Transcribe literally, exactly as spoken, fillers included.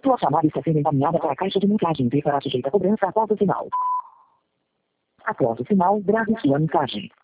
Sua chamada está sendo encaminhada para a caixa de mensagens e será sujeita a cobrança após o sinal. Após o sinal, grave sua mensagem.